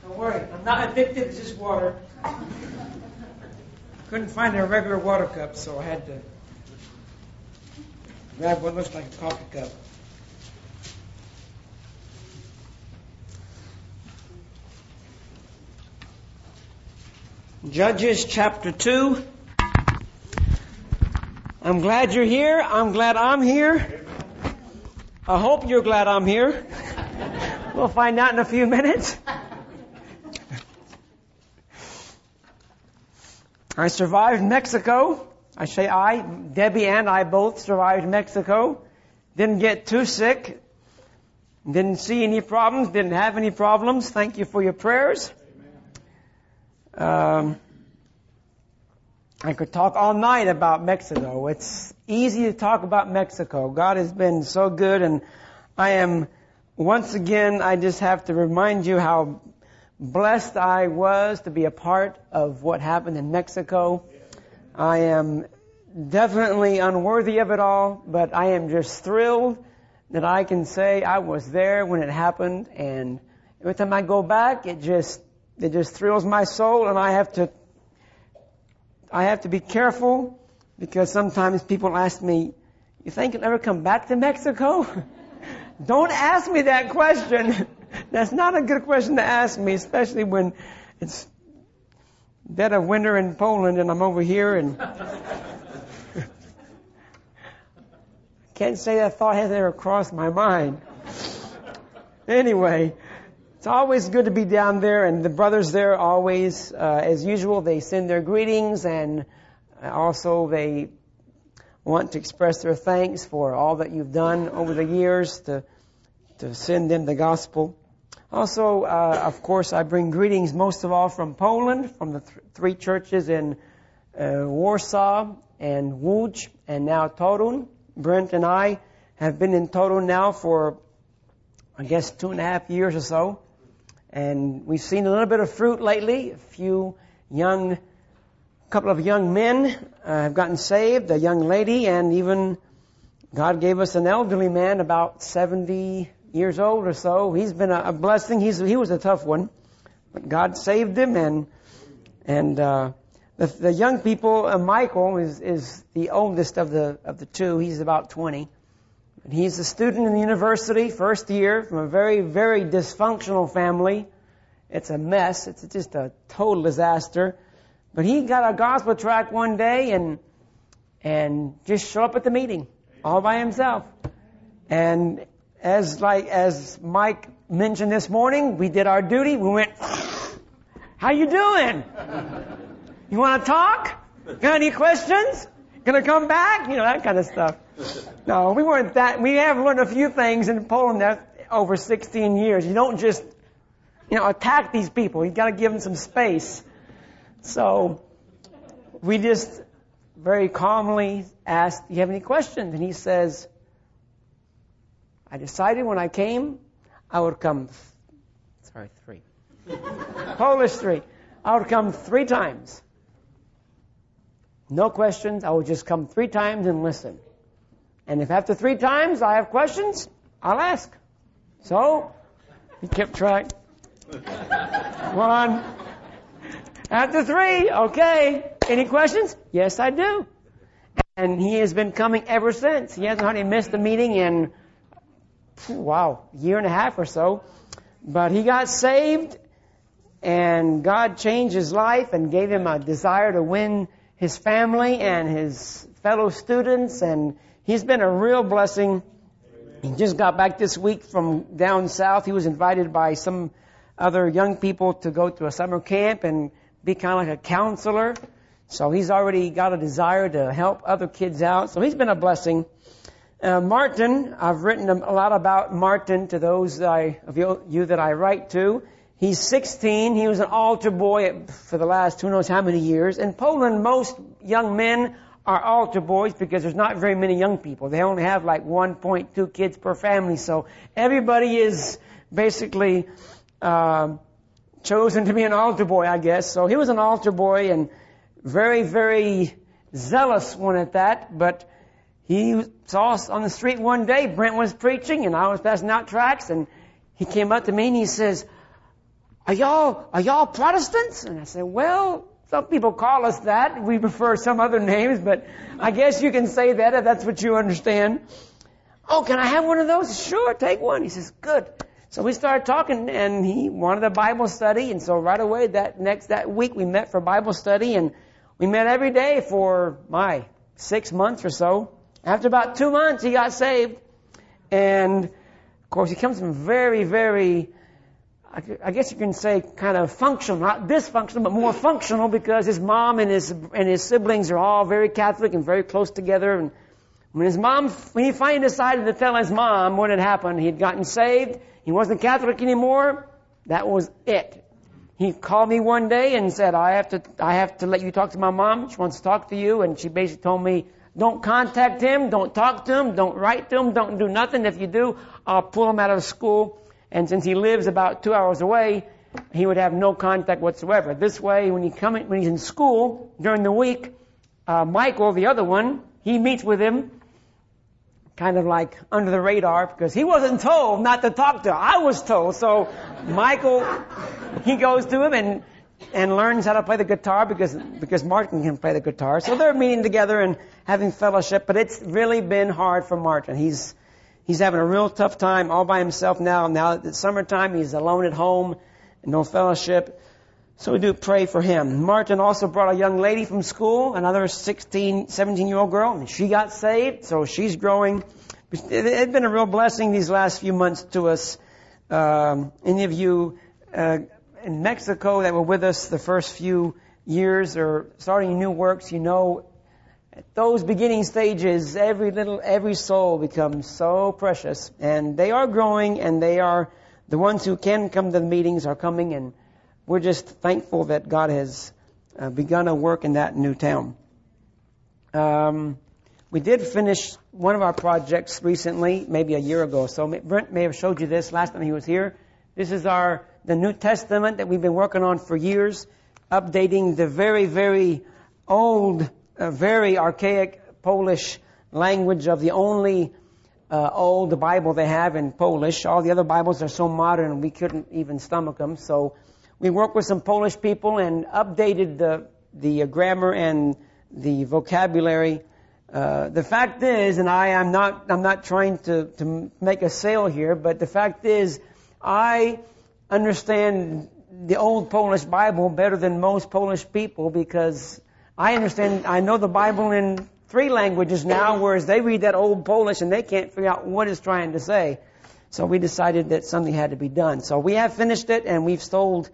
Don't worry, I'm not addicted, it's just water. Couldn't find a regular water cup, so I had to grab what looks like a coffee cup. Judges chapter 2. I'm glad you're here. I'm glad I'm here. I hope you're glad I'm here. We'll find out in a few minutes. I survived Mexico. I say I, Debbie and I both survived Mexico. Didn't get too sick. Didn't see any problems. Didn't have any problems. Thank you for your prayers. I could talk all night about Mexico. It's easy to talk about Mexico. God has been so good, and once again, I just have to remind you how blessed I was to be a part of what happened in Mexico. I am definitely unworthy of it all, but I am just thrilled that I can say I was there when it happened, and every time I go back, it just thrills my soul, and I have to be careful because sometimes people ask me, "You think you'll ever come back to Mexico?" Don't ask me that question. That's not a good question to ask me, especially when it's dead of winter in Poland and I'm over here and can't say that thought has ever crossed my mind. Anyway, it's always good to be down there, and the brothers there always, as usual, they send their greetings, and also they want to express their thanks for all that you've done over the years to send them the gospel. Also, of course, I bring greetings most of all from Poland, from the three churches in Warsaw and Łódź and now Torun. Brent and I have been in Torun now for, I guess, 2.5 years or so. And we've seen a little bit of fruit lately. Couple of young men have gotten saved, a young lady, and even God gave us an elderly man about 70 years old or so. He's been a blessing. He was a tough one, but God saved him. And the young people, Michael is the oldest of the two. He's about 20. And he's a student in the university, first year, from a very, very dysfunctional family. It's a mess. It's just a total disaster. But he got a gospel tract one day and just showed up at the meeting all by himself. And as Mike mentioned this morning, we did our duty. We went, "How you doing? You want to talk? Got any questions? Gonna come back?" That kind of stuff. No, we weren't that. We have learned a few things in Poland over 16 years. You don't just, attack these people. You got to give them some space. So we just very calmly asked, "Do you have any questions?" And he says, "I decided when I came, I would come, three. Polish 3. I would come 3 times. No questions. I would just come 3 times and listen. And if after 3 times I have questions, I'll ask." So he kept track. 1. After 3, okay. Any questions? Yes, I do. And he has been coming ever since. He hasn't hardly missed a meeting in, year and a half or so. But he got saved, and God changed his life and gave him a desire to win his family and his fellow students, and he's been a real blessing. He just got back this week from down south. He was invited by some other young people to go to a summer camp and be kind of like a counselor. So he's already got a desire to help other kids out. So he's been a blessing. Martin, I've written a lot about Martin to those of you that I write to. He's 16. He was an altar boy for the last who knows how many years. In Poland, most young men are altar boys because there's not very many young people. They only have like 1.2 kids per family. So everybody is basically chosen to be an altar boy, I guess. So he was an altar boy and very, very zealous one at that. But he saw us on the street one day. Brent was preaching and I was passing out tracts, and he came up to me and he says, are y'all Protestants? And I said, well, some people call us that. We prefer some other names, but I guess you can say that if that's what you understand. Oh, can I have one of those? Sure, take one. He says, good. So we started talking, and he wanted a Bible study, and so right away that week we met for Bible study, and we met every day for 6 months or so. After about 2 months, he got saved, and of course he comes from very, very, I guess you can say kind of functional, not dysfunctional, but more functional, because his mom and his siblings are all very Catholic and very close together. And when he finally decided to tell his mom what had happened, he'd gotten saved, he wasn't Catholic anymore, that was it. He called me one day and said, I have to let you talk to my mom. She wants to talk to you. And she basically told me, don't contact him, don't talk to him, don't write to him, don't do nothing. If you do, I'll pull him out of school. And since he lives about 2 hours away, he would have no contact whatsoever. This way, when he's in school during the week, Michael, the other one, he meets with him, kind of like under the radar, because he wasn't told not to talk to him. I was told. So Michael, he goes to him and learns how to play the guitar because Martin can play the guitar. So they're meeting together and having fellowship. But it's really been hard for Martin. He's having a real tough time all by himself now. Now that it's summertime, he's alone at home, no fellowship. So we do pray for him. Martin also brought a young lady from school, another 17-year-old girl, and she got saved, so she's growing. It's been a real blessing these last few months to us. Any of you in Mexico that were with us the first few years or starting new works, you know, at those beginning stages, every soul becomes so precious, and they are growing, and they are the ones who can come to the meetings are coming, and we're just thankful that God has begun a work in that new town. We did finish one of our projects recently, maybe a year ago. So Brent may have showed you this last time he was here. This is the New Testament that we've been working on for years, updating the very, very old, very archaic Polish language of the only old Bible they have in Polish. All the other Bibles are so modern we couldn't even stomach them. So we worked with some Polish people and updated the grammar and the vocabulary. The fact is, and I'm not trying to make a sale here, but the fact is, I understand the old Polish Bible better than most Polish people because I know the Bible in 3 languages now, whereas they read that old Polish and they can't figure out what it's trying to say. So we decided that something had to be done. So we have finished it, and we've sold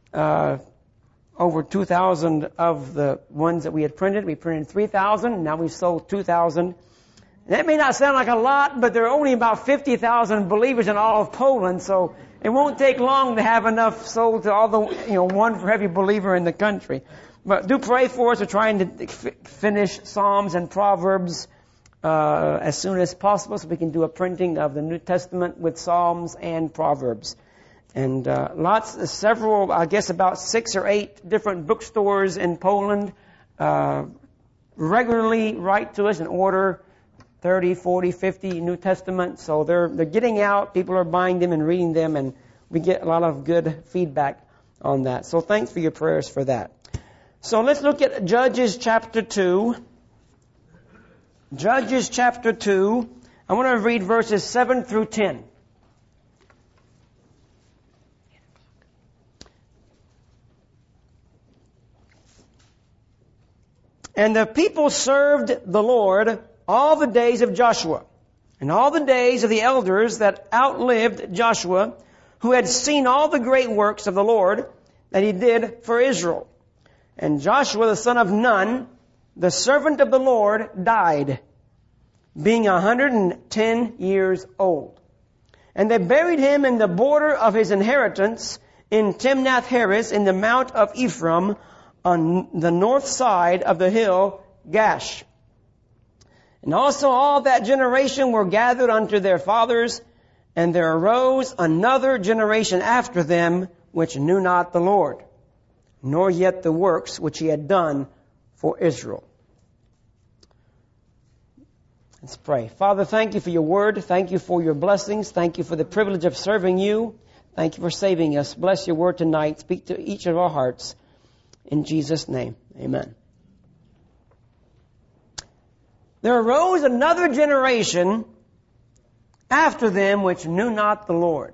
over 2,000 of the ones that we had printed. We printed 3,000. Now we've sold 2,000. That may not sound like a lot, but there are only about 50,000 believers in all of Poland, so it won't take long to have enough sold to all the, one for every believer in the country. But do pray for us. We're trying to finish Psalms and Proverbs as soon as possible so we can do a printing of the New Testament with Psalms and Proverbs. And several, I guess about 6 or 8 different bookstores in Poland regularly write to us and order 30, 40, 50 New Testaments. So they're getting out. People are buying them and reading them, and we get a lot of good feedback on that. So thanks for your prayers for that. So let's look at Judges chapter 2. Judges chapter 2. I want to read verses 7 through 10. And the people served the Lord all the days of Joshua, and all the days of the elders that outlived Joshua, who had seen all the great works of the Lord that he did for Israel. And Joshua the son of Nun, the servant of the Lord, died, being 110 years old. And they buried him in the border of his inheritance in Timnath-Heres in the mount of Ephraim on the north side of the hill Gash. And also all that generation were gathered unto their fathers, and there arose another generation after them, which knew not the Lord, nor yet the works which he had done for Israel. Let's pray. Father, thank you for your word. Thank you for your blessings. Thank you for the privilege of serving you. Thank you for saving us. Bless your word tonight. Speak to each of our hearts. In Jesus' name, amen. There arose another generation after them which knew not the Lord.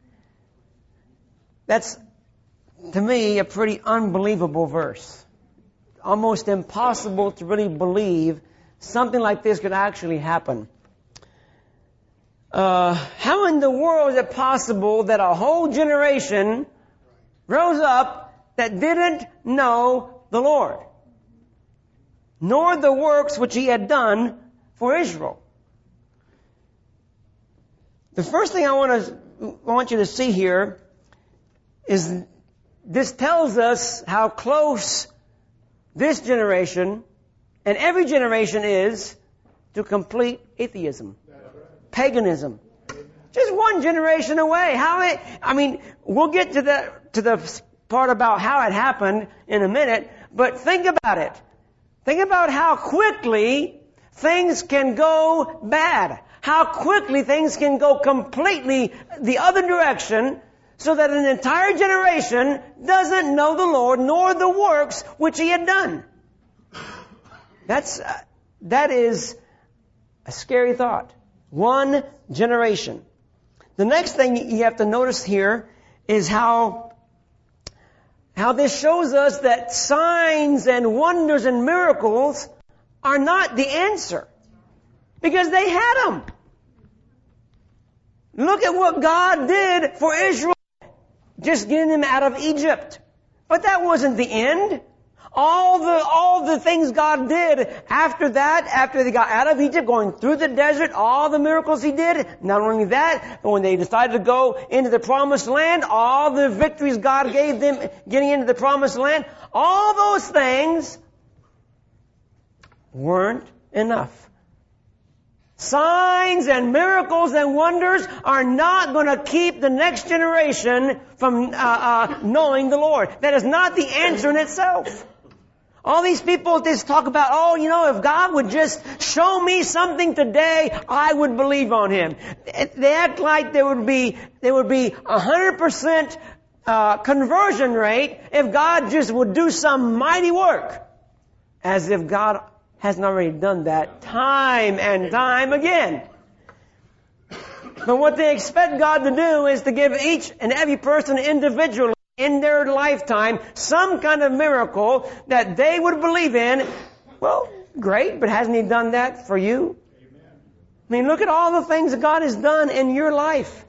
That's, to me, a pretty unbelievable verse. Almost impossible to really believe something like this could actually happen. How in the world is it possible that a whole generation rose up that didn't know the Lord, nor the works which He had done for Israel? The first thing I want you to see here is this tells us how close this generation and every generation is to complete atheism, paganism. Just one generation away. We'll get to the part about how it happened in a minute, but think about it. Think about how quickly things can go bad. How quickly things can go completely the other direction, so that an entire generation doesn't know the Lord nor the works which He had done. That is a scary thought. One generation. The next thing you have to notice here is how this shows us that signs and wonders and miracles are not the answer. Because they had them. Look at what God did for Israel. Just getting them out of Egypt. But that wasn't the end. All the things God did after that, after they got out of Egypt, going through the desert, all the miracles He did. Not only that, but when they decided to go into the promised land, all the victories God gave them getting into the promised land, all those things weren't enough. Signs and miracles and wonders are not going to keep the next generation from knowing the Lord. That is not the answer in itself. All these people just talk about, if God would just show me something today, I would believe on Him. They act like there would be 100% conversion rate if God just would do some mighty work. As if God hasn't already done that time and time again. But what they expect God to do is to give each and every person individually in their lifetime some kind of miracle that they would believe in. Well, great, but hasn't He done that for you? Amen. Look at all the things that God has done in your life.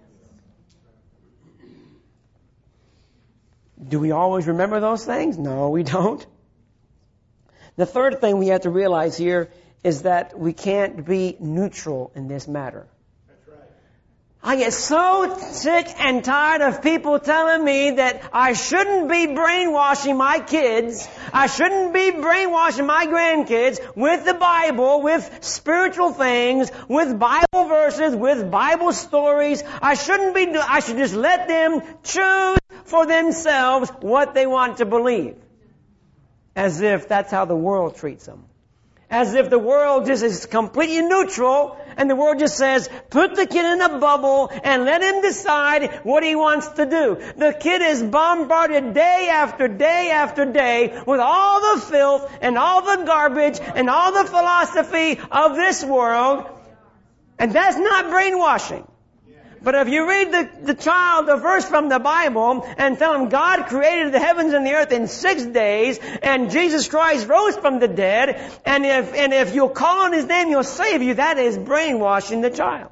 Do we always remember those things? No, we don't. The third thing we have to realize here is that we can't be neutral in this matter. That's right. I get so sick and tired of people telling me that I shouldn't be brainwashing my kids, I shouldn't be brainwashing my grandkids with the Bible, with spiritual things, with Bible verses, with Bible stories. I should just let them choose for themselves what they want to believe. As if that's how the world treats them. As if the world just is completely neutral and the world just says, put the kid in a bubble and let him decide what he wants to do. The kid is bombarded day after day after day with all the filth and all the garbage and all the philosophy of this world. And that's not brainwashing. But if you read the child a verse from the Bible and tell him God created the heavens and the earth in 6 days and Jesus Christ rose from the dead, and if you'll call on His name, He'll save you, that is brainwashing the child.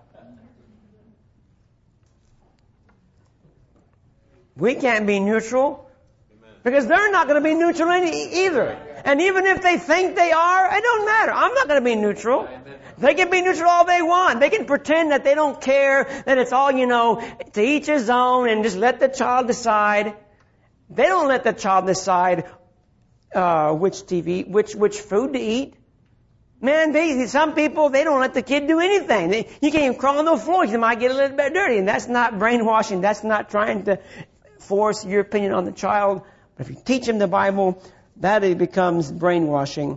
We can't be neutral because they're not going to be neutral either. And even if they think they are, it don't matter. I'm not going to be neutral. They can be neutral all they want. They can pretend that they don't care, that it's all, to each his own, and just let the child decide. They don't let the child decide which TV, which food to eat. Man, some people, they don't let the kid do anything. You can't even crawl on the floor. You might get a little bit dirty. And that's not brainwashing. That's not trying to force your opinion on the child. But if you teach him the Bible, that it becomes brainwashing.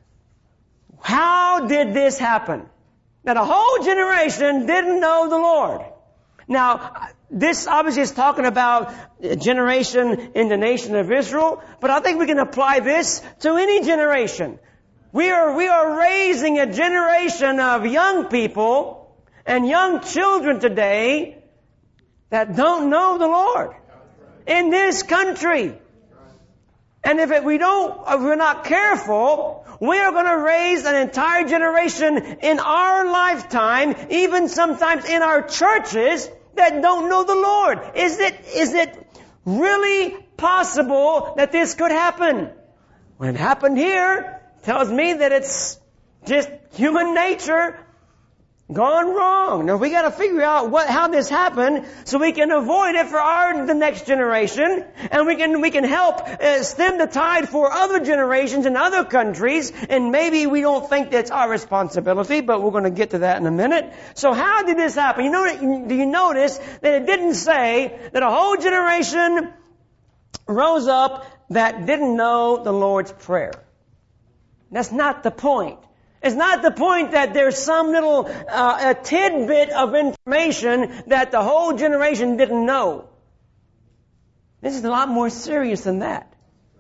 How did this happen? That a whole generation didn't know the Lord. Now, this obviously is talking about a generation in the nation of Israel, but I think we can apply this to any generation. We are raising a generation of young people and young children today that don't know the Lord in this country. And if we're not careful, we are going to raise an entire generation in our lifetime, even sometimes in our churches, that don't know the Lord. Is it really possible that this could happen? When it happened here, tells me that it's just human nature gone wrong. Now we got to figure out how this happened so we can avoid it for the next generation, and we can help stem the tide for other generations in other countries. And maybe we don't think that's our responsibility, but we're going to get to that in a minute. So how did this happen? Do you notice that it didn't say that a whole generation rose up that didn't know the Lord's Prayer? That's not the point. It's not the point that there's some little a tidbit of information that the whole generation didn't know. This is a lot more serious than that.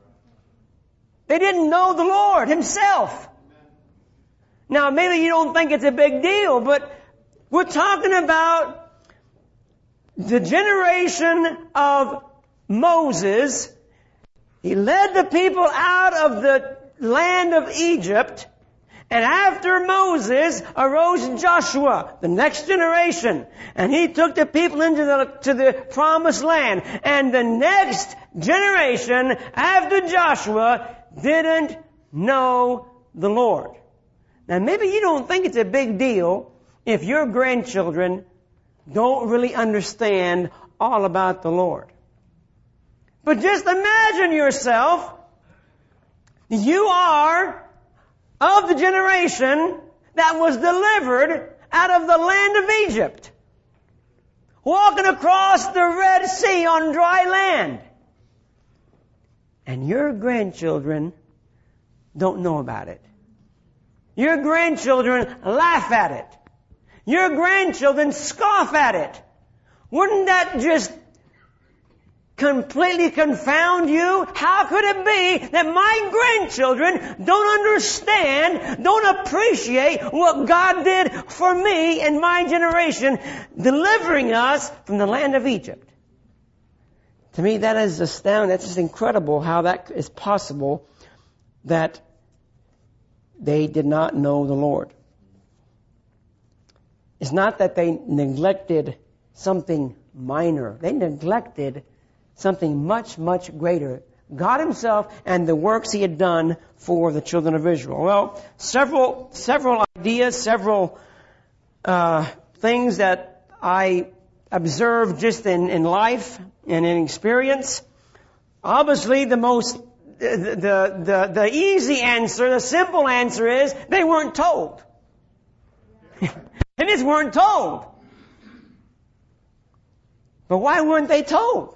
They didn't know the Lord Himself. Now, maybe you don't think it's a big deal, but we're talking about the generation of Moses. He led the people out of the land of Egypt. And after Moses arose Joshua, the next generation, and he took the people into the promised land. And the next generation after Joshua didn't know the Lord. Now maybe you don't think it's a big deal if your grandchildren don't really understand all about the Lord. But just imagine yourself, you are of the generation that was delivered out of the land of Egypt, walking across the Red Sea on dry land. And your grandchildren don't know about it. Your grandchildren laugh at it. Your grandchildren scoff at it. Wouldn't that just completely confound you? How could it be that my grandchildren don't understand, don't appreciate what God did for me and my generation, delivering us from the land of Egypt? To me, that is astounding. That's just incredible how that is possible, that they did not know the Lord. It's not that they neglected something minor. They neglected something much, much greater. God Himself and the works He had done for the children of Israel. Well, several ideas, several things that I observed just in life and in experience. Obviously, the easy answer, the simple answer is they weren't told. They just weren't told. But why weren't they told?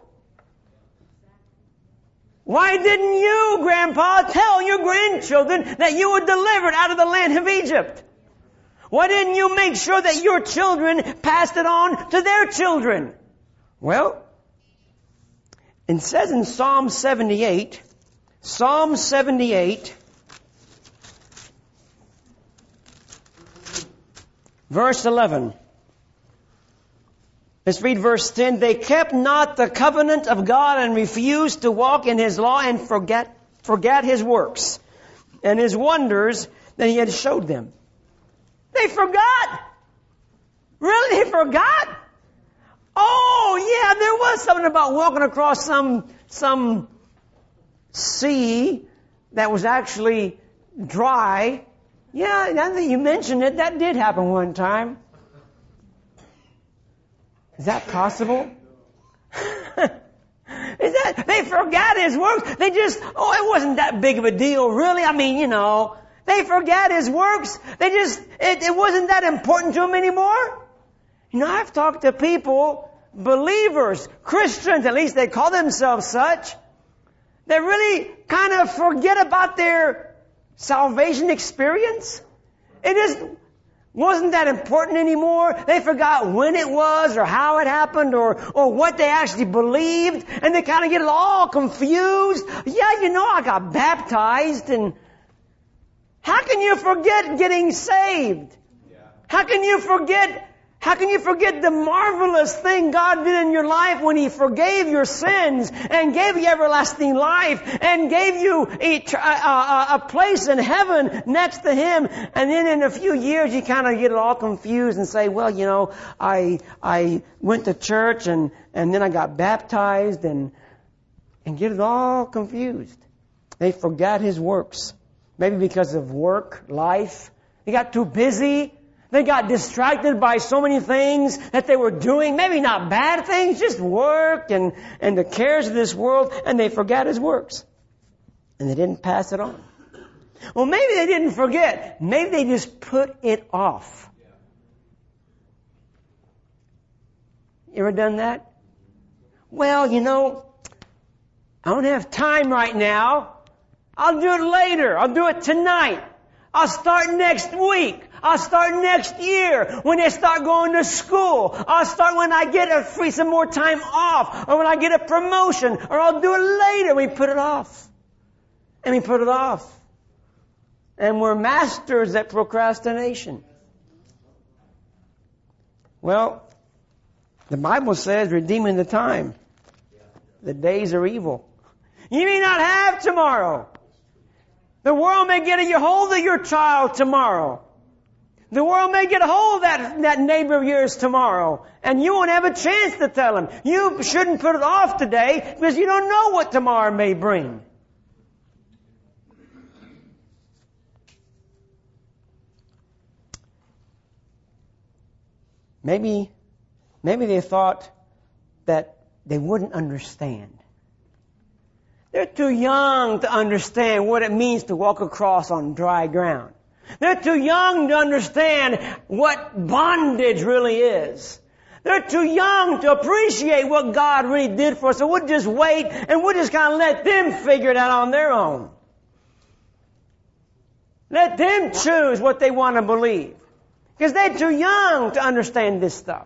Why didn't you, Grandpa, tell your grandchildren that you were delivered out of the land of Egypt? Why didn't you make sure that your children passed it on to their children? Well, it says in Psalm 78, verse 11. Let's read verse 10. They kept not the covenant of God and refused to walk in His law and forgot His works and His wonders that He had showed them. They forgot. Really? They forgot? Oh, yeah, there was something about walking across some sea that was actually dry. Yeah, now that you mentioned it, that did happen one time. Is that possible? They forgot His works. It wasn't that big of a deal, really. I mean, they forgot His works. It wasn't that important to them anymore. I've talked to people, believers, Christians, at least they call themselves such, that really kind of forget about their salvation experience. wasn't that important anymore. They forgot when it was or how it happened or what they actually believed. And they kind of get all confused. Yeah, I got baptized, and how can you forget getting saved? How can you forget the marvelous thing God did in your life when He forgave your sins and gave you everlasting life and gave you a place in heaven next to Him? And then in a few years you kind of get it all confused and say, well, I went to church and then I got baptized and get it all confused. They forgot His works. Maybe because of work, life. They got too busy. They got distracted by so many things that they were doing. Maybe not bad things, just work and the cares of this world. And they forgot His works. And they didn't pass it on. Well, maybe they didn't forget. Maybe they just put it off. You ever done that? Well, I don't have time right now. I'll do it later. I'll do it tonight. I'll start next week. I'll start next year when they start going to school. I'll start when I get some more time off, or when I get a promotion, or I'll do it later. We put it off. And we put it off. And we're masters at procrastination. Well, the Bible says, redeeming the time. The days are evil. You may not have tomorrow. The world may get a hold of your child tomorrow. The world may get a hold of that neighbor of yours tomorrow, and you won't have a chance to tell him. You shouldn't put it off today because you don't know what tomorrow may bring. Maybe they thought that they wouldn't understand. They're too young to understand what it means to walk across on dry ground. They're too young to understand what bondage really is. They're too young to appreciate what God really did for us. So we'll just wait and we'll just kind of let them figure it out on their own. Let them choose what they want to believe. Because they're too young to understand this stuff.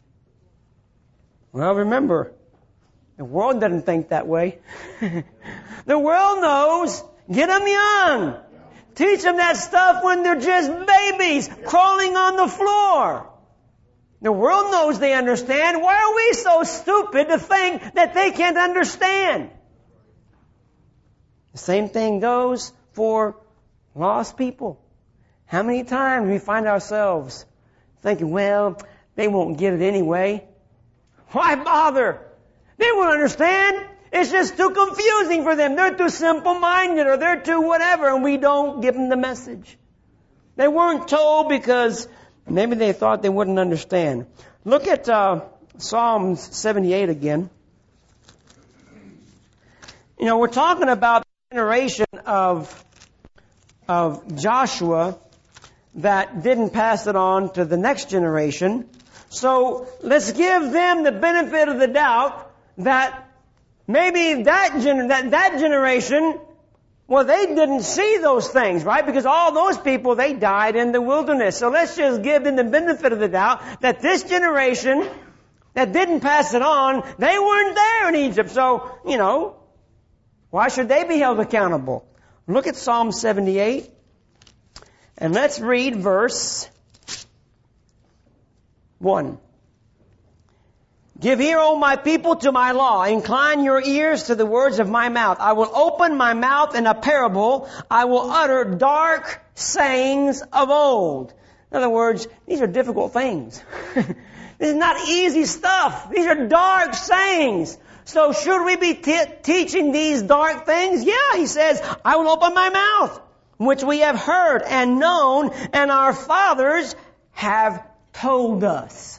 Well, remember, the world doesn't think that way. The world knows, get them young. Teach them that stuff when they're just babies crawling on the floor. The world knows they understand. Why are we so stupid to think that they can't understand? The same thing goes for lost people. How many times we find ourselves thinking, well, they won't get it anyway. Why bother? They won't understand. It's just too confusing for them. They're too simple-minded or they're too whatever, and we don't give them the message. They weren't told because maybe they thought they wouldn't understand. Look at Psalms 78 again. We're talking about the generation of Joshua that didn't pass it on to the next generation. So let's give them the benefit of the doubt that maybe that generation, well, they didn't see those things, right? Because all those people, they died in the wilderness. So let's just give them the benefit of the doubt that this generation that didn't pass it on, they weren't there in Egypt. So, why should they be held accountable? Look at Psalm 78. And let's read verse 1. Give ear, O my people, to my law. Incline your ears to the words of my mouth. I will open my mouth in a parable. I will utter dark sayings of old. In other words, these are difficult things. This is not easy stuff. These are dark sayings. So should we be teaching these dark things? Yeah, he says, I will open my mouth, which we have heard and known, and our fathers have told us.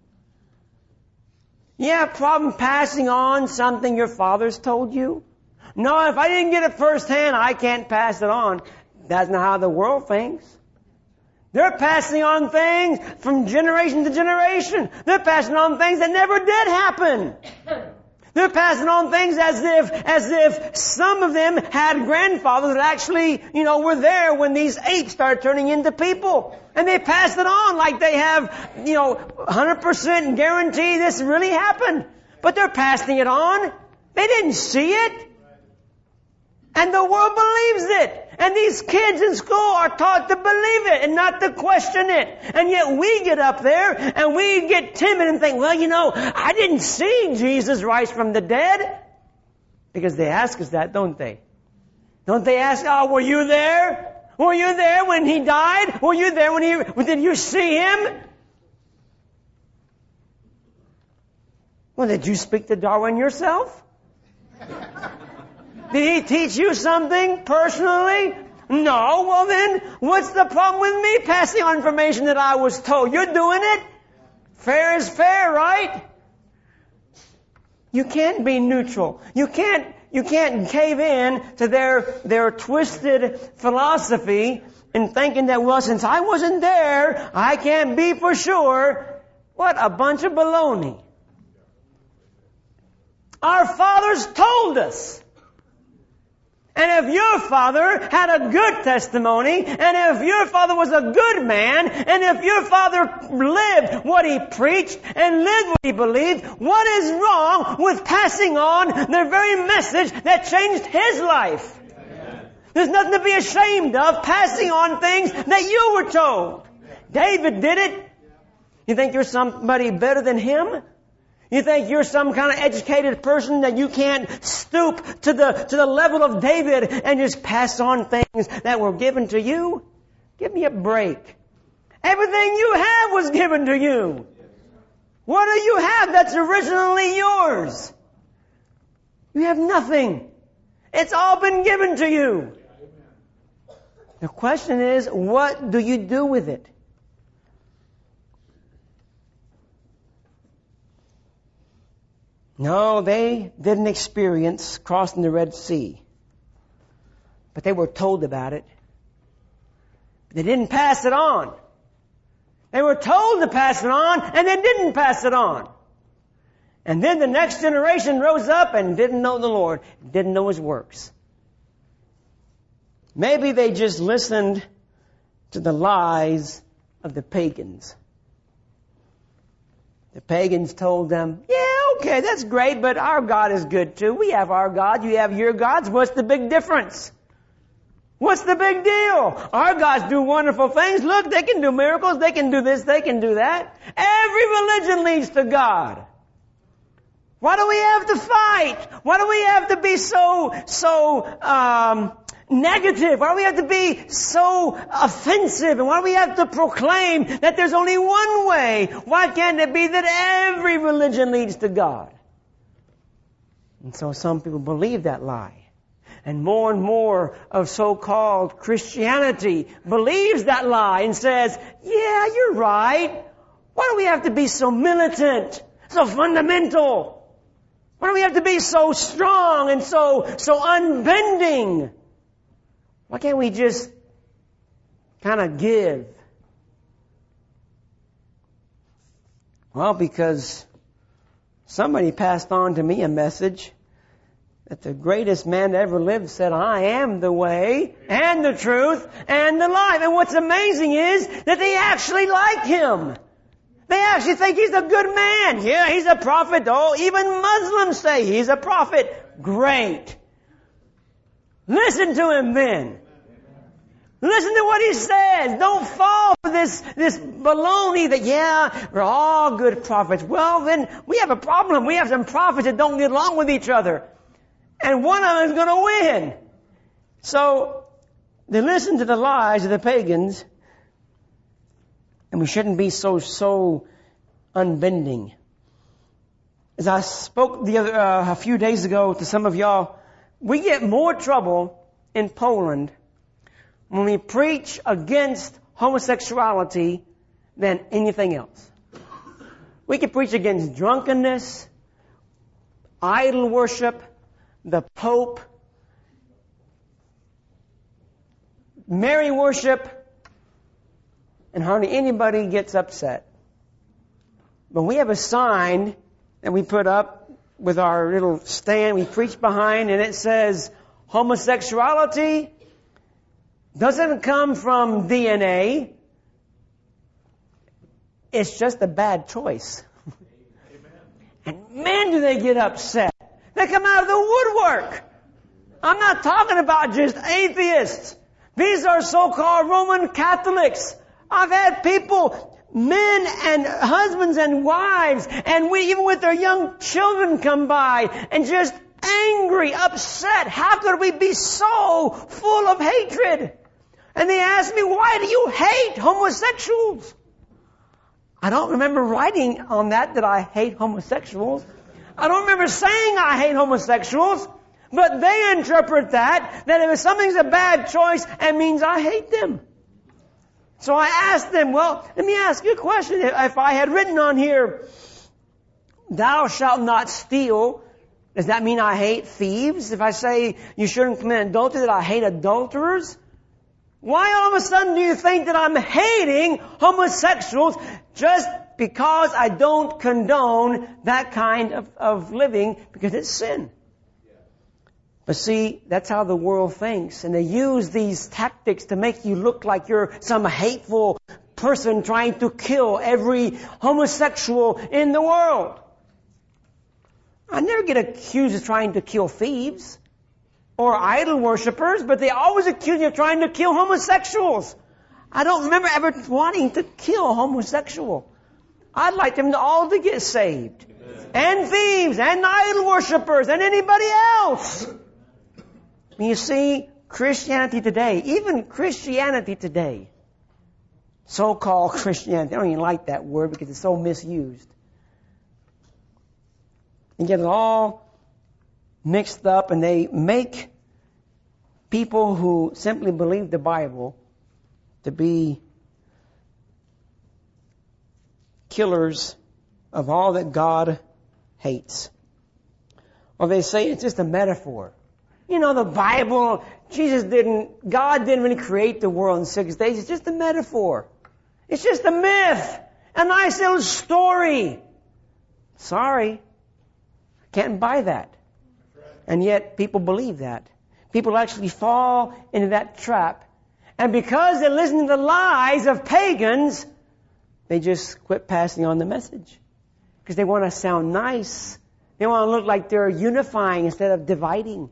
You have a problem passing on something your fathers told you? No, if I didn't get it firsthand, I can't pass it on. That's not how the world thinks. They're passing on things from generation to generation. They're passing on things that never did happen. They're passing on things as if some of them had grandfathers that actually, were there when these apes started turning into people. And they pass it on like they have, 100% guarantee this really happened. But they're passing it on. They didn't see it. And the world believes it. And these kids in school are taught to believe it and not to question it. And yet we get up there and we get timid and think, well, I didn't see Jesus rise from the dead. Because they ask us that, don't they? Don't they ask, were you there? Were you there when he died? Were you there did you see him? Well, did you speak to Darwin yourself? Did he teach you something personally? No. Well then, what's the problem with me passing on information that I was told? You're doing it. Fair is fair, right? You can't be neutral. You can't cave in to their twisted philosophy and thinking that, well, since I wasn't there, I can't be for sure. What a bunch of baloney. Our fathers told us. And if your father had a good testimony, and if your father was a good man, and if your father lived what he preached and lived what he believed, what is wrong with passing on the very message that changed his life? Amen. There's nothing to be ashamed of passing on things that you were told. David did it. You think you're somebody better than him? You think you're some kind of educated person that you can't stoop to the level of David and just pass on things that were given to you? Give me a break. Everything you have was given to you. What do you have that's originally yours? You have nothing. It's all been given to you. The question is, what do you do with it? No, they didn't experience crossing the Red Sea. But they were told about it. They didn't pass it on. They were told to pass it on, and they didn't pass it on. And then the next generation rose up and didn't know the Lord, didn't know His works. Maybe they just listened to the lies of the pagans. The pagans told them, okay, that's great, but our God is good too. We have our God, you have your gods. What's the big difference? What's the big deal? Our gods do wonderful things. Look, they can do miracles. They can do this. They can do that. Every religion leads to God. Why do we have to fight? Why do we have to be so negative? Why do we have to be so offensive? And why do we have to proclaim that there's only one way? Why can't it be that every religion leads to God? And so some people believe that lie. And more of so-called Christianity believes that lie and says, yeah, you're right. Why do we have to be so militant, so fundamental? Why do we have to be so strong and so unbending? Why can't we just kind of give? Well, because somebody passed on to me a message that the greatest man that ever lived said, I am the way and the truth and the life. And what's amazing is that they actually like him. They actually think he's a good man. Yeah, he's a prophet. Oh, even Muslims say he's a prophet. Great. Listen to him then. Listen to what he says. Don't fall for this baloney that, yeah, we're all good prophets. Well, then we have a problem. We have some prophets that don't get along with each other. And one of them is going to win. So they listen to the lies of the pagans. And we shouldn't be so unbending. As I spoke a few days ago to some of y'all, we get more trouble in Poland when we preach against homosexuality than anything else. We can preach against drunkenness, idol worship, the Pope, Mary worship, and hardly anybody gets upset. But we have a sign that we put up with our little stand we preach behind, and it says homosexuality doesn't come from DNA. It's just a bad choice. And man, do they get upset. They come out of the woodwork. I'm not talking about just atheists. These are so-called Roman Catholics. I've had people, men and husbands and wives, and even with their young children come by and just angry, upset. How could we be so full of hatred? And they ask me, why do you hate homosexuals? I don't remember writing on that I hate homosexuals. I don't remember saying I hate homosexuals. But they interpret that if something's a bad choice, it means I hate them. So I asked them, well, let me ask you a question. If I had written on here, thou shalt not steal, does that mean I hate thieves? If I say you shouldn't commit adultery, that I hate adulterers? Why all of a sudden do you think that I'm hating homosexuals just because I don't condone that kind of living because it's sin? But see, that's how the world thinks. And they use these tactics to make you look like you're some hateful person trying to kill every homosexual in the world. I never get accused of trying to kill thieves or idol worshippers, but they always accuse me of trying to kill homosexuals. I don't remember ever wanting to kill a homosexual. I'd like them all to get saved. Amen. And thieves and idol worshippers and anybody else. You see, Christianity today, even Christianity today, so-called Christianity, I don't even like that word because it's so misused. You get it all mixed up, and they make people who simply believe the Bible to be killers of all that God hates. Or they say it's just a metaphor. You know, the Bible, God didn't really create the world in 6 days. It's just a metaphor. It's just a myth. A nice little story. Sorry. I can't buy that. And yet people believe that. People actually fall into that trap. And because they listen to the lies of pagans, they just quit passing on the message. Because they want to sound nice. They want to look like they're unifying instead of dividing.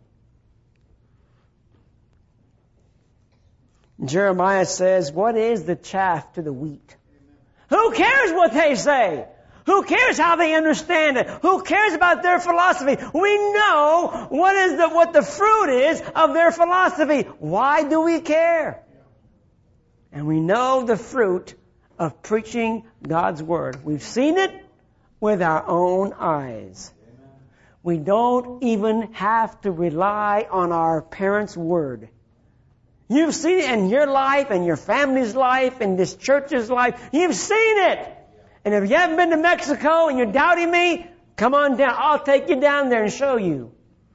Jeremiah says, what is the chaff to the wheat? Who cares what they say? Who cares how they understand it? Who cares about their philosophy? We know what the fruit is of their philosophy. Why do we care? And we know the fruit of preaching God's Word. We've seen it with our own eyes. We don't even have to rely on our parents' word. You've seen it in your life, and your family's life, and this church's life. You've seen it. And if you haven't been to Mexico and you're doubting me, come on down. I'll take you down there and show you.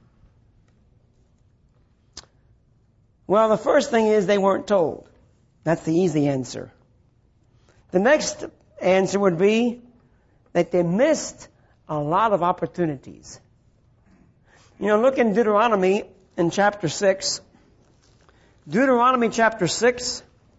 Well, the first thing is they weren't told. That's the easy answer. The next answer would be that they missed a lot of opportunities. You know, look in Deuteronomy in chapter 6. Deuteronomy chapter 6.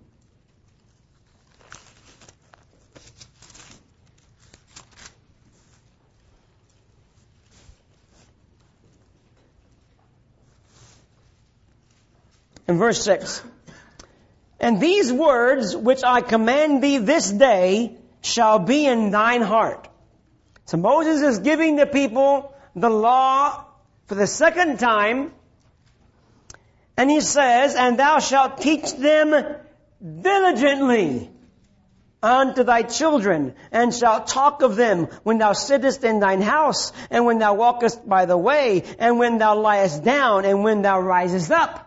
In verse 6. And these words which I command thee this day shall be in thine heart. So Moses is giving the people the law for the second time. And he says, and thou shalt teach them diligently unto thy children, and shalt talk of them when thou sittest in thine house, and when thou walkest by the way, and when thou liest down, and when thou risest up.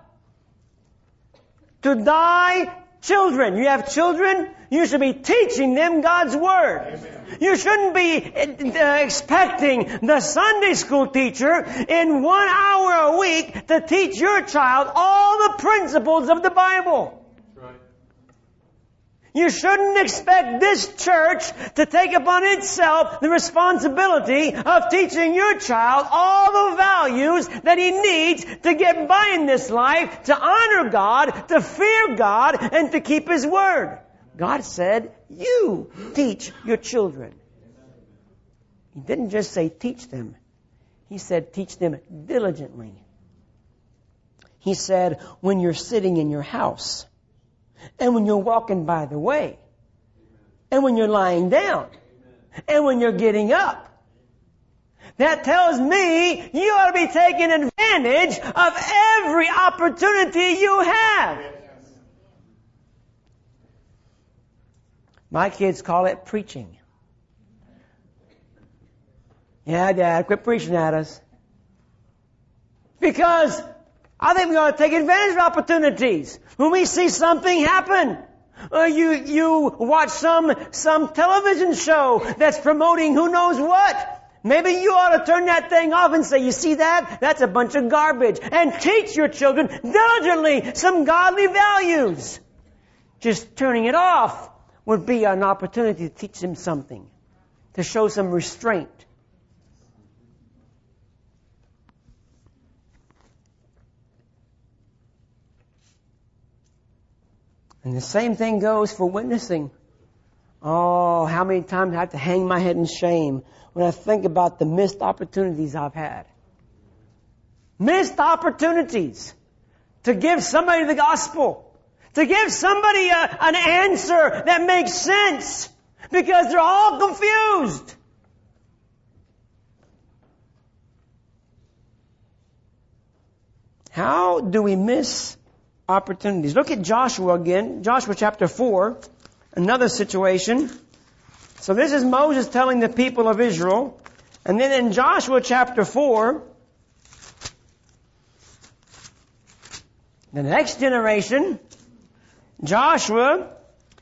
To thy children. You have children? You should be teaching them God's Word. Amen. You shouldn't be expecting the Sunday school teacher in 1 hour a week to teach your child all the principles of the Bible. That's right. You shouldn't expect this church to take upon itself the responsibility of teaching your child all the values that he needs to get by in this life, to honor God, to fear God, and to keep His Word. God said, you teach your children. He didn't just say teach them. He said teach them diligently. He said when you're sitting in your house, and when you're walking by the way, and when you're lying down, and when you're getting up. That tells me you ought to be taking advantage of every opportunity you have. My kids call it preaching. Yeah, Dad, quit preaching at us. Because I think we ought to take advantage of opportunities. When we see something happen, you watch some television show that's promoting who knows what. Maybe you ought to turn that thing off and say, you see that? That's a bunch of garbage. And teach your children diligently some godly values. Just turning it off would be an opportunity to teach them something, to show some restraint. And the same thing goes for witnessing. Oh, how many times I have to hang my head in shame when I think about the missed opportunities I've had. Missed opportunities to give somebody the gospel. To give somebody an answer that makes sense. Because they're all confused. How do we miss opportunities? Look at Joshua again. Joshua chapter 4. Another situation. So this is Moses telling the people of Israel. And then in Joshua chapter 4, the next generation, Joshua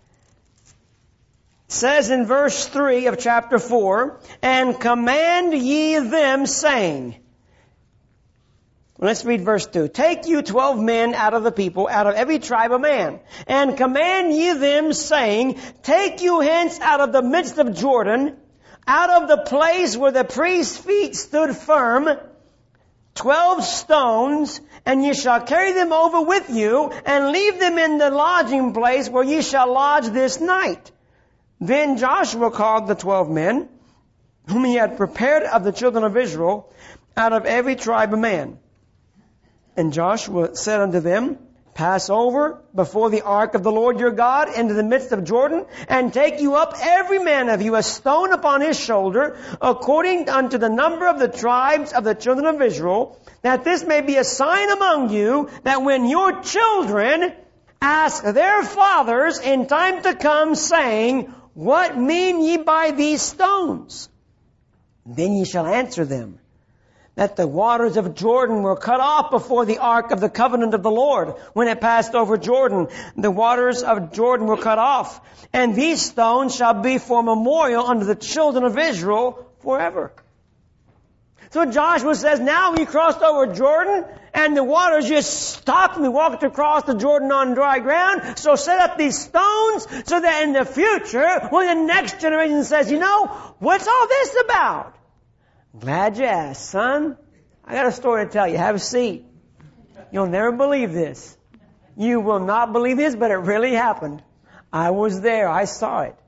says in verse 3 of chapter 4, and command ye them, saying, let's read verse 2. Take you 12 men out of the people, out of every tribe of man, and command ye them, saying, take you hence out of the midst of Jordan, out of the place where the priest's feet stood firm, 12 stones, and ye shall carry them over with you, and leave them in the lodging place where ye shall lodge this night. Then Joshua called the 12 men, whom he had prepared of the children of Israel, out of every tribe of man. And Joshua said unto them, pass over before the ark of the Lord your God into the midst of Jordan, and take you up every man of you a stone upon his shoulder, according unto the number of the tribes of the children of Israel, that this may be a sign among you, that when your children ask their fathers in time to come, saying, what mean ye by these stones? Then ye shall answer them, that the waters of Jordan were cut off before the ark of the covenant of the Lord. When it passed over Jordan, the waters of Jordan were cut off. And these stones shall be for memorial unto the children of Israel forever. So Joshua says, now we crossed over Jordan, and the waters just stopped, and we walked across the Jordan on dry ground. So set up these stones, so that in the future, when the next generation says, what's all this about? Glad you asked, son. I got a story to tell you. Have a seat. You'll never believe this. You will not believe this, but it really happened. I was there. I saw it.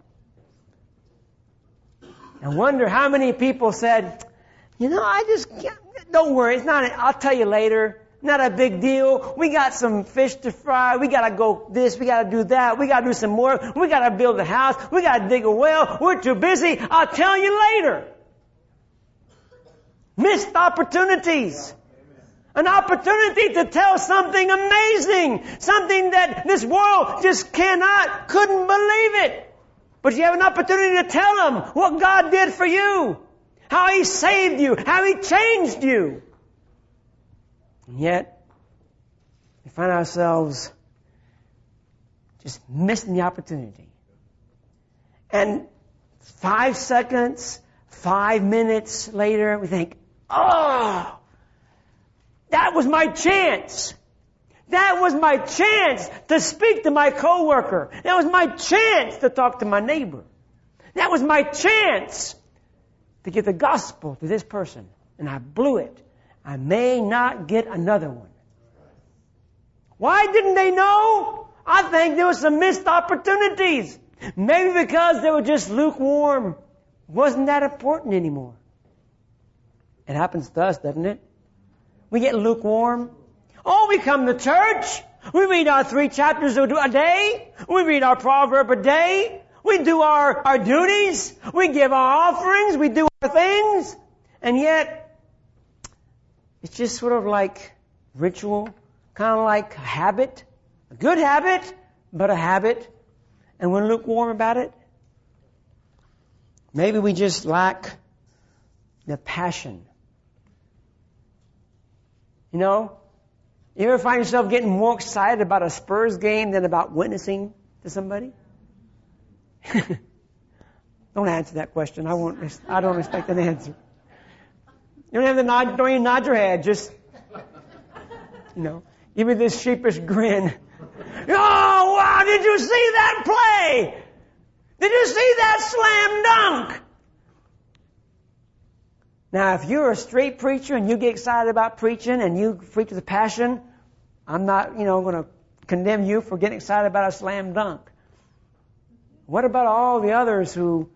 I wonder how many people said, I just can't. Don't worry. It's not. I'll tell you later. Not a big deal. We got some fish to fry. We got to go this. We got to do that. We got to do some more. We got to build a house. We got to dig a well. We're too busy. I'll tell you later. Missed opportunities. An opportunity to tell something amazing. Something that this world just couldn't believe it. But you have an opportunity to tell them what God did for you. How He saved you. How He changed you. And yet, we find ourselves just missing the opportunity. And 5 seconds, 5 minutes later, we think, oh, that was my chance That was my chance to speak to my coworker. That was my chance to talk to my neighbor. That was my chance to get the gospel to this person. And I blew it. I may not get another one. Why didn't they know? I think there were some missed opportunities. Maybe because they were just lukewarm. Wasn't that important anymore? It happens to us, doesn't it? We get lukewarm. Oh, we come to church. We read our 3 chapters a day. We read our proverb a day. We do our duties. We give our offerings. We do our things. And yet, it's just sort of like ritual, kind of like a habit. A good habit, but a habit. And we're lukewarm about it. Maybe we just lack the passion. You know, you ever find yourself getting more excited about a Spurs game than about witnessing to somebody? Don't answer that question. I don't expect an answer. You don't have to nod, don't even nod your head. Just, give me this sheepish grin. Oh, wow, did you see that play? Did you see that slam dunk? Now, if you're a straight preacher and you get excited about preaching and you preach with a passion, I'm not, going to condemn you for getting excited about a slam dunk. What about all the others who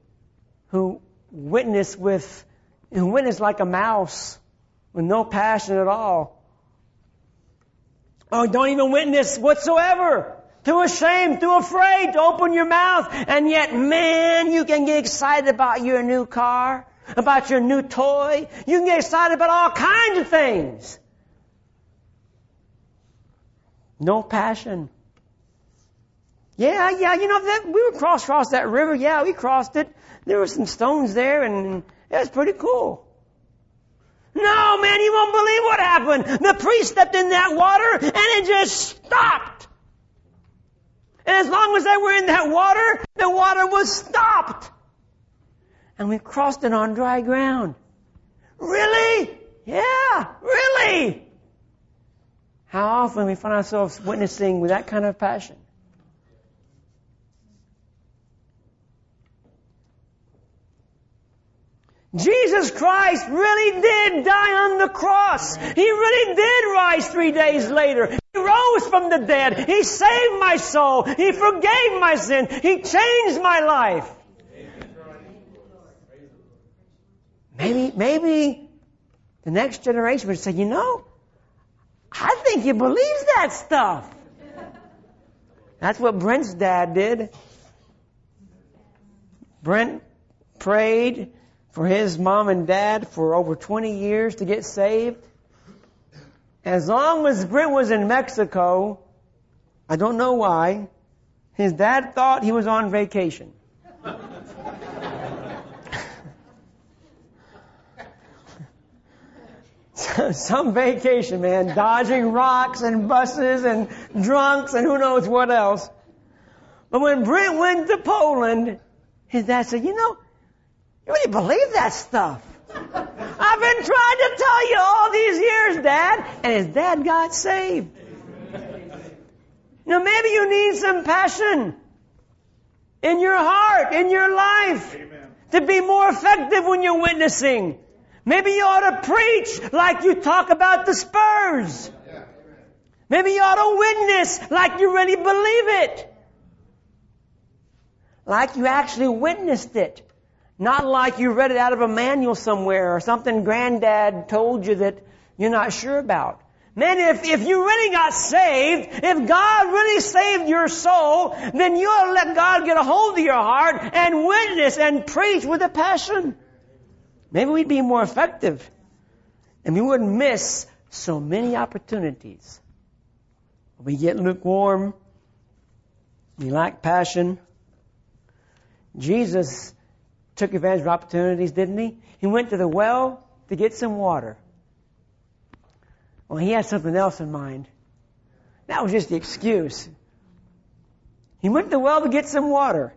witness like a mouse with no passion at all? Oh, don't even witness whatsoever. Too ashamed, too afraid to open your mouth. And yet, man, you can get excited about your new car, about your new toy. You can get excited about all kinds of things. No passion. Yeah, we would cross that river. Yeah, we crossed it. There were some stones there, and it was pretty cool. No, man, you won't believe what happened. The priest stepped in that water, and it just stopped. And as long as they were in that water, the water was stopped. And we crossed it on dry ground. Really? Yeah, really? How often we find ourselves witnessing with that kind of passion? Jesus Christ really did die on the cross. He really did rise 3 days later. He rose from the dead. He saved my soul. He forgave my sin. He changed my life. Maybe the next generation would say, I think he believes that stuff. That's what Brent's dad did. Brent prayed for his mom and dad for over 20 years to get saved. As long as Brent was in Mexico, I don't know why, his dad thought he was on vacation. Some vacation, man, dodging rocks and buses and drunks and who knows what else. But when Brent went to Poland, his dad said, you really believe that stuff? I've been trying to tell you all these years, Dad. And his dad got saved. Maybe you need some passion in your heart, in your life, to be more effective when you're witnessing. Maybe you ought to preach like you talk about the Spurs. Maybe you ought to witness like you really believe it. Like you actually witnessed it. Not like you read it out of a manual somewhere or something granddad told you that you're not sure about. Man, if you really got saved, if God really saved your soul, then you ought to let God get a hold of your heart and witness and preach with a passion. Maybe we'd be more effective and we wouldn't miss so many opportunities. We get lukewarm. We lack passion. Jesus took advantage of opportunities, didn't he? He went to the well to get some water. Well, he had something else in mind. That was just the excuse. He went to the well to get some water.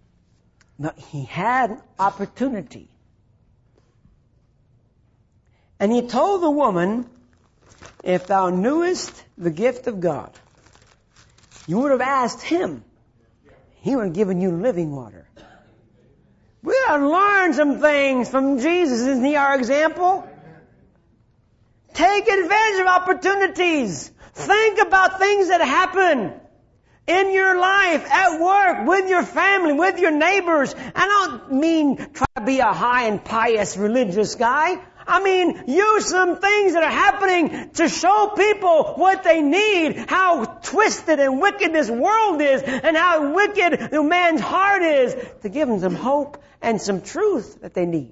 But he had an opportunity. And he told the woman, if thou knewest the gift of God, you would have asked him. He would have given you living water. We ought to learn some things from Jesus. Isn't he our example? Take advantage of opportunities. Think about things that happen in your life, at work, with your family, with your neighbors. I don't mean try to be a high and pious religious guy. I mean, use some things that are happening to show people what they need, how twisted and wicked this world is, and how wicked the man's heart is, to give them some hope and some truth that they need.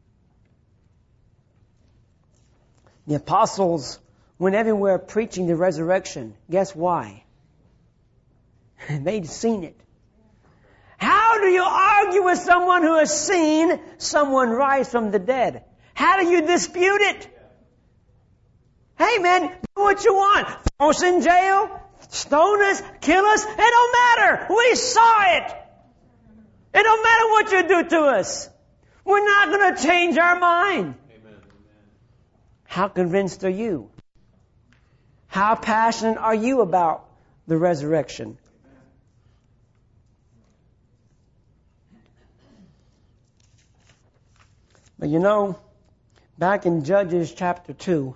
The apostles went everywhere preaching the resurrection. Guess why? They'd seen it. How do you argue with someone who has seen someone rise from the dead? How do you dispute it? Hey man, do what you want. Throw us in jail, stone us, kill us. It don't matter. We saw it. It don't matter what you do to us. We're not going to change our mind. Amen. How convinced are you? How passionate are you about the resurrection? But you know, back in Judges chapter 2,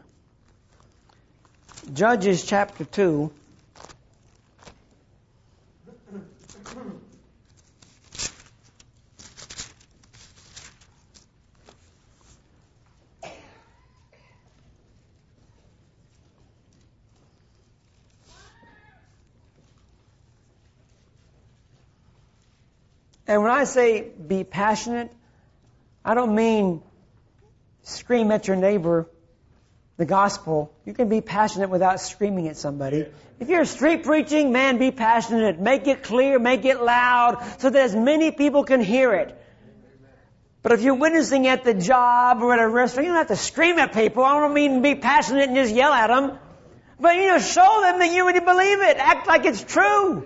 and when I say be passionate, I don't mean scream at your neighbor the gospel. You can be passionate without screaming at somebody. If you're street preaching, man, be passionate. Make it clear, make it loud, so that as many people can hear it. But if you're witnessing at the job or at a restaurant, you don't have to scream at people. I don't mean be passionate and just yell at them. But, show them that you really believe it. Act like it's true.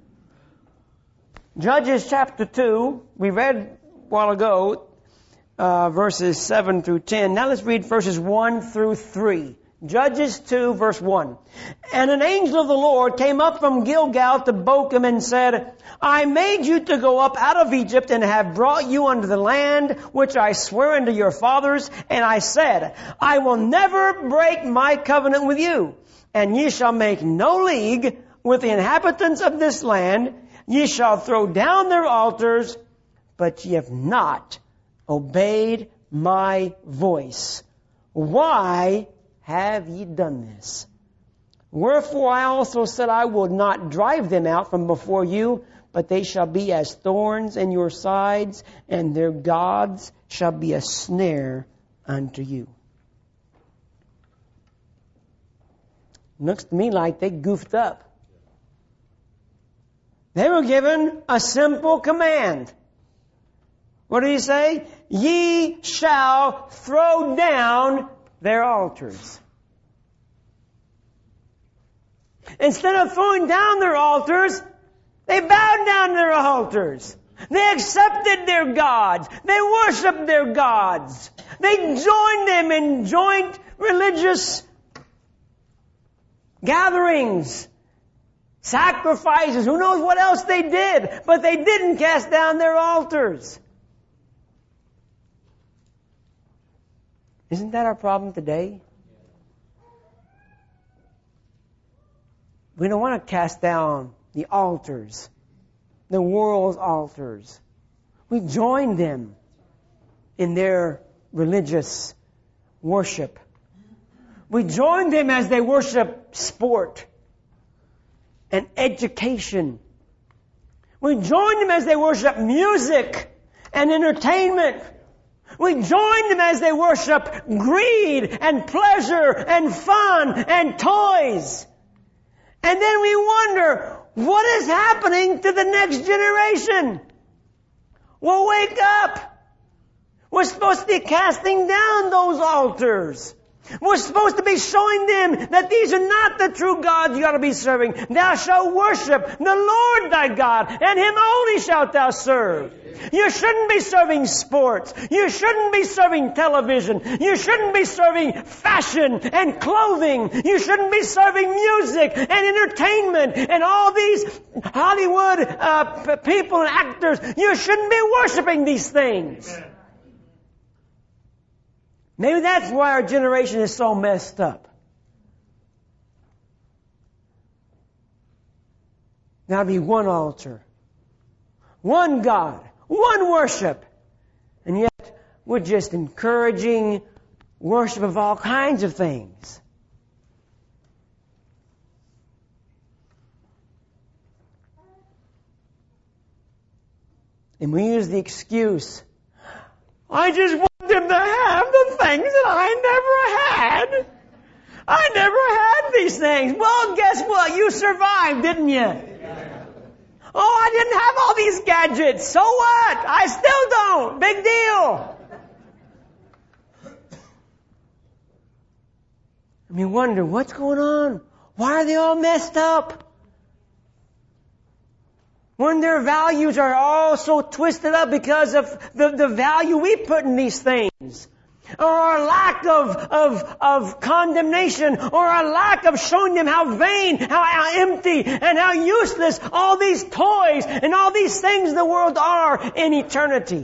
Judges chapter 2, we read a while ago, verses 7 through 10. Now let's read verses 1 through 3. Judges 2, verse 1. And an angel of the Lord came up from Gilgal to Bochum and said, I made you to go up out of Egypt and have brought you unto the land which I swear unto your fathers. And I said, I will never break my covenant with you. And ye shall make no league with the inhabitants of this land. Ye shall throw down their altars, but ye have not obeyed my voice. Why have ye done this? Wherefore I also said, I will not drive them out from before you, but they shall be as thorns in your sides, and their gods shall be a snare unto you. Looks to me like they goofed up. They were given a simple command. What did he say? Ye shall throw down their altars. Instead of throwing down their altars, they bowed down their altars. They accepted their gods. They worshiped their gods. They joined them in joint religious gatherings, sacrifices. Who knows what else they did? But they didn't cast down their altars. Isn't that our problem today? We don't want to cast down the altars, the world's altars. We join them in their religious worship. We join them as they worship sport and education. We join them as they worship music and entertainment. We join them as they worship greed and pleasure and fun and toys. And then we wonder, what is happening to the next generation? Well, wake up. We're supposed to be casting down those altars. We're supposed to be showing them that these are not the true gods you ought to be serving. Thou shalt worship the Lord thy God, and Him only shalt thou serve. You shouldn't be serving sports. You shouldn't be serving television. You shouldn't be serving fashion and clothing. You shouldn't be serving music and entertainment and all these Hollywood people and actors. You shouldn't be worshiping these things. Maybe that's why our generation is so messed up. Now be one altar, one God, one worship. And yet we're just encouraging worship of all kinds of things. And we use the excuse, I just want them to have the things that I never had. I never had these things. Well, guess what? You survived, didn't you? Oh, I didn't have all these gadgets. So what? I still don't. Big deal. And you wonder, what's going on? Why are they all messed up? When their values are all so twisted up because of the value we put in these things. Or our lack of condemnation, or our lack of showing them how vain, how empty, and how useless all these toys and all these things in the world are in eternity.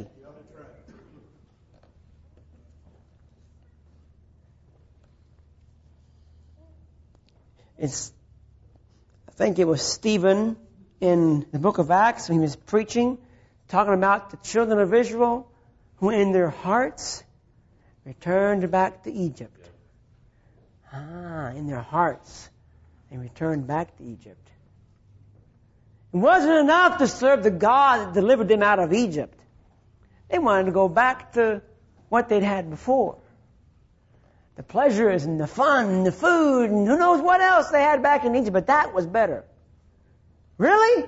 I think it was Stephen in the book of Acts when he was preaching, talking about the children of Israel who in their hearts returned back to Egypt. In their hearts, they returned back to Egypt. It wasn't enough to serve the God that delivered them out of Egypt. They wanted to go back to what they'd had before. The pleasures and the fun and the food and who knows what else they had back in Egypt, but that was better. Really?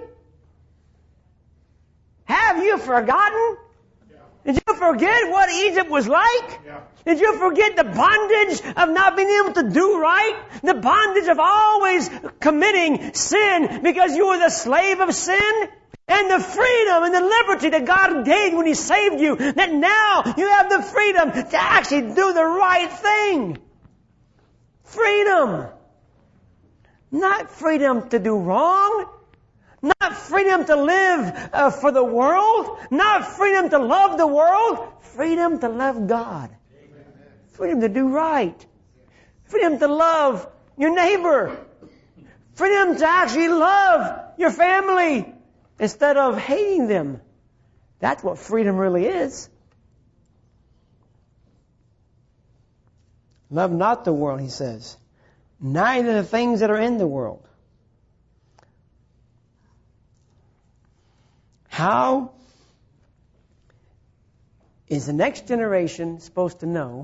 Have you forgotten? Did you forget what Egypt was like? Yeah. Did you forget the bondage of not being able to do right? The bondage of always committing sin because you were the slave of sin? And the freedom and the liberty that God gave when He saved you, that now you have the freedom to actually do the right thing. Freedom. Not freedom to do wrong. Not freedom to live for the world. Not freedom to love the world. Freedom to love God. Freedom to do right. Freedom to love your neighbor. Freedom to actually love your family instead of hating them. That's what freedom really is. Love not the world, He says, neither the things that are in the world. How is the next generation supposed to know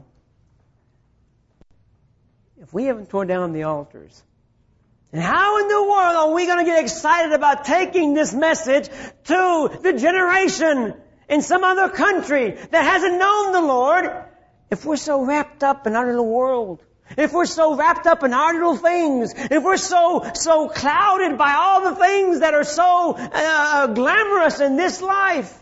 if we haven't torn down the altars? And how in the world are we going to get excited about taking this message to the generation in some other country that hasn't known the Lord if we're so wrapped up in our little world? If we're so wrapped up in our little things, if we're so clouded by all the things that are so glamorous in this life.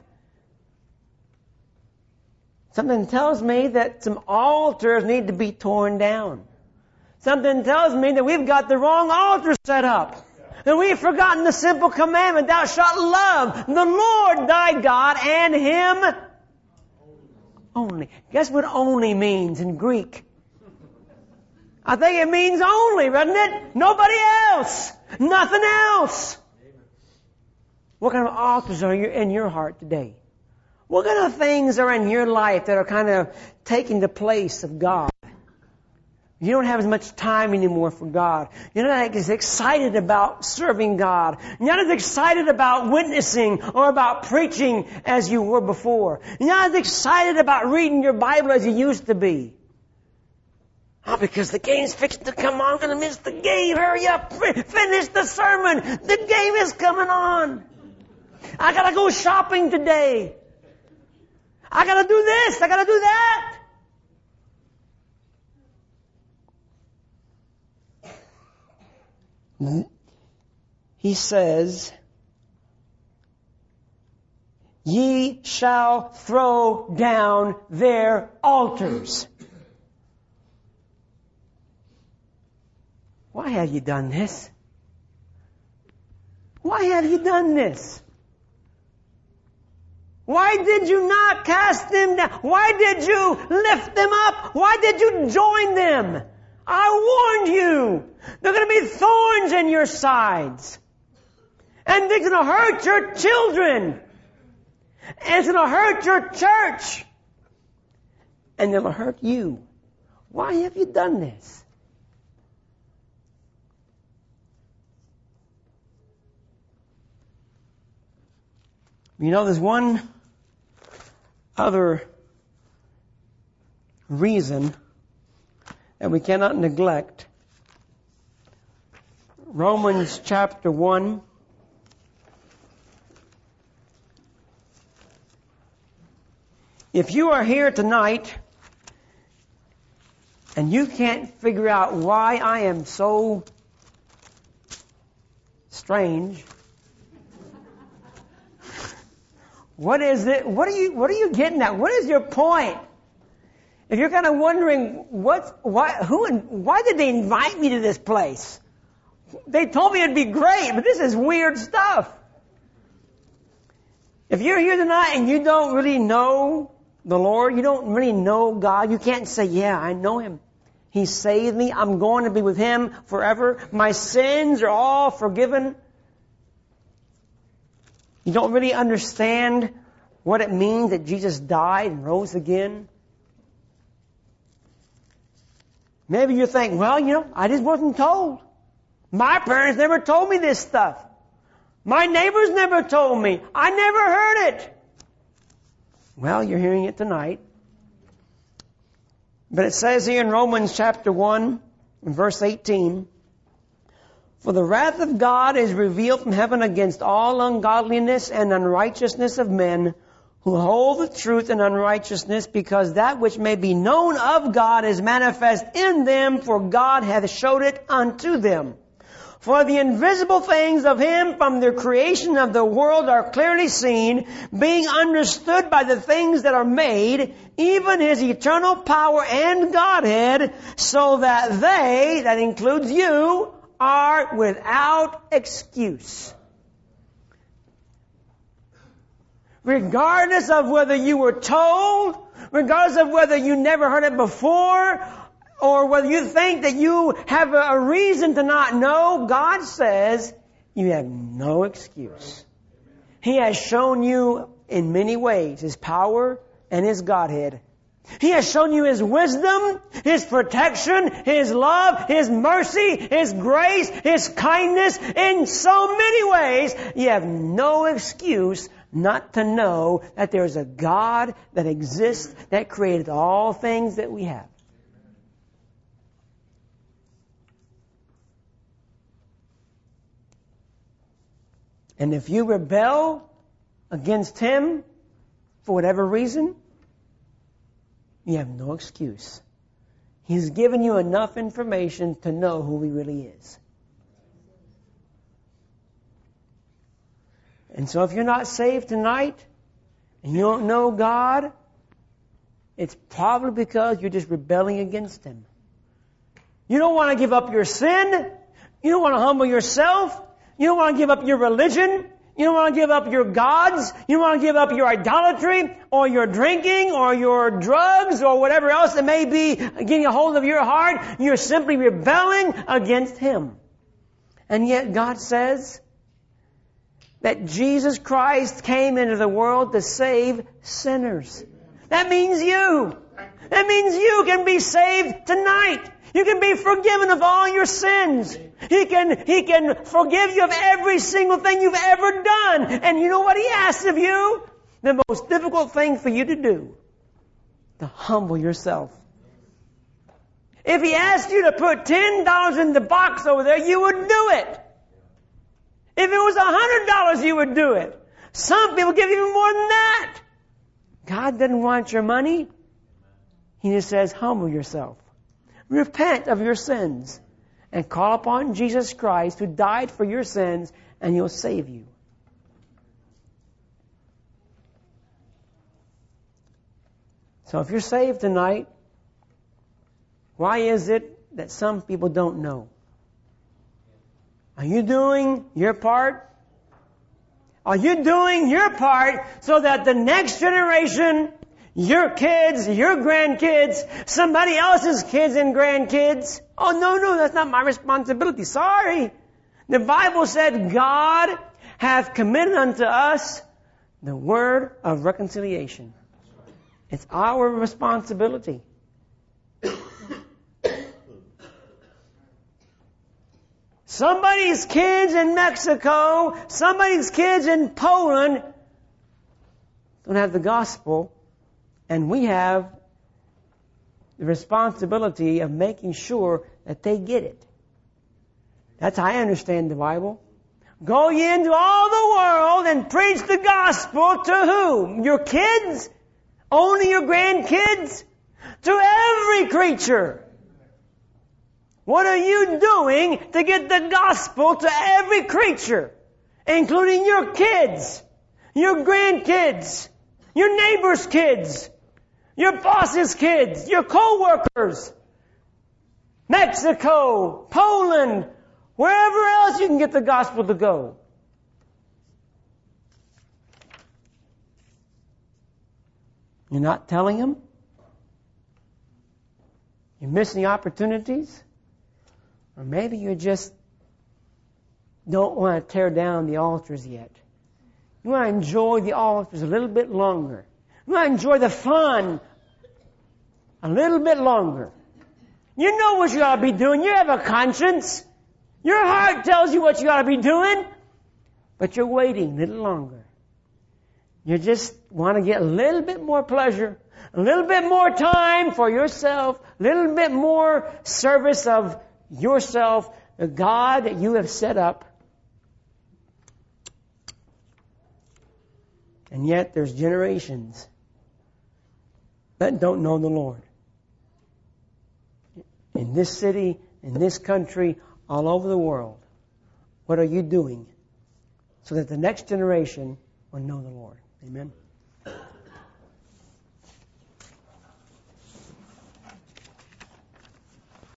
Something tells me that some altars need to be torn down. Something tells me that we've got the wrong altar set up. And we've forgotten the simple commandment, thou shalt love the Lord thy God and Him only. Guess what only means in Greek? I think it means only, doesn't it? Nobody else. Nothing else. What kind of altars are in your heart today? What kind of things are in your life that are kind of taking the place of God? You don't have as much time anymore for God. You're not as excited about serving God. You're not as excited about witnessing or about preaching as you were before. You're not as excited about reading your Bible as you used to be. Oh, because the game's fixing to come on. I'm going to miss the game. Hurry up. Finish the sermon. The game is coming on. I got to go shopping today. I got to do this. I got to do that. he says, ye shall throw down their altars. Why have you done this? Why have you done this? Why did you not cast them down? Why did you lift them up? Why did you join them? I warned you. There are going to be thorns in your sides. And they're going to hurt your children. And it's going to hurt your church. And it'll hurt you. Why have you done this? You know, there's one other reason that we cannot neglect. Romans chapter 1. If you are here tonight and you can't figure out why I am so strange, what is it? What are you getting at? What is your point? If you're kind of wondering why did they invite me to this place? They told me it'd be great, but this is weird stuff. If you're here tonight and you don't really know the Lord, you don't really know God, you can't say, yeah, I know Him. He saved me. I'm going to be with Him forever. My sins are all forgiven. You don't really understand what it means that Jesus died and rose again. Maybe you think, well, I just wasn't told. My parents never told me this stuff. My neighbors never told me. I never heard it. Well, you're hearing it tonight. But it says here in Romans chapter 1, verse 18, for the wrath of God is revealed from heaven against all ungodliness and unrighteousness of men who hold the truth in unrighteousness, because that which may be known of God is manifest in them, for God hath showed it unto them. For the invisible things of Him from the creation of the world are clearly seen, being understood by the things that are made, even His eternal power and Godhead, so that they, that includes you, are without excuse. Regardless of whether you were told, regardless of whether you never heard it before, or whether you think that you have a reason to not know, God says you have no excuse. He has shown you in many ways His power and His Godhead. He has shown you His wisdom, His protection, His love, His mercy, His grace, His kindness in so many ways. You have no excuse not to know that there is a God that exists, that created all things that we have. And if you rebel against Him for whatever reason, you have no excuse. He's given you enough information to know who He really is. And so if you're not saved tonight and you don't know God, it's probably because you're just rebelling against Him. You don't want to give up your sin. You don't want to humble yourself. You don't want to give up your religion. You don't want to give up your gods. You don't want to give up your idolatry or your drinking or your drugs or whatever else that may be getting a hold of your heart. You're simply rebelling against Him. And yet God says that Jesus Christ came into the world to save sinners. That means you. That means you can be saved tonight. You can be forgiven of all your sins. He can forgive you of every single thing you've ever done. And you know what He asks of you? The most difficult thing for you to do. To humble yourself. If He asked you to put $10 in the box over there, you would do it. If it was $100, you would do it. Some people give even more than that. God doesn't want your money. He just says, humble yourself. Repent of your sins. and call upon Jesus Christ who died for your sins, and He'll save you. So if you're saved tonight, why is it that some people don't know? Are you doing your part? Are you doing your part so that the next generation, your kids, your grandkids, somebody else's kids and grandkids, oh no, that's not my responsibility. Sorry. The Bible said God hath committed unto us the word of reconciliation. It's our responsibility. Somebody's kids in Mexico, somebody's kids in Poland don't have the gospel, and we have the responsibility of making sure that they get it. That's how I understand the Bible. Go ye into all the world and preach the gospel to whom? Your kids? Only your grandkids? To every creature. What are you doing to get the gospel to every creature? Including your kids, your grandkids, your neighbor's kids, your boss's kids, your co-workers, Mexico, Poland, wherever else you can get the gospel to go. You're not telling them? You're missing opportunities? Or maybe you just don't want to tear down the altars yet. You want to enjoy the altars a little bit longer. You want to enjoy the fun a little bit longer. You know what you ought to be doing. You have a conscience. Your heart tells you what you ought to be doing. But you're waiting a little longer. You just want to get a little bit more pleasure, a little bit more time for yourself, a little bit more service of yourself, the God that you have set up. And yet there's generations that don't know the Lord. In this city, in this country, all over the world. What are you doing so that the next generation will know the Lord? Amen.